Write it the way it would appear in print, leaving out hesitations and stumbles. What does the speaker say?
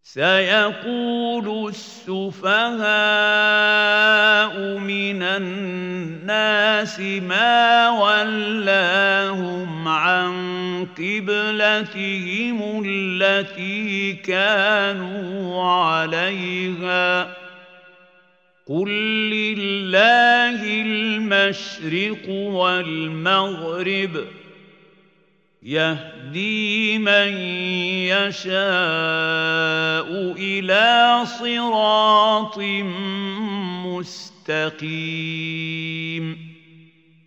سيقول السفهاء من الناس ما ولاهم عن قبلتهم التي كانوا عليها قل لله المشرق والمغرب يهدي من يشاء إلى صراط مستقيم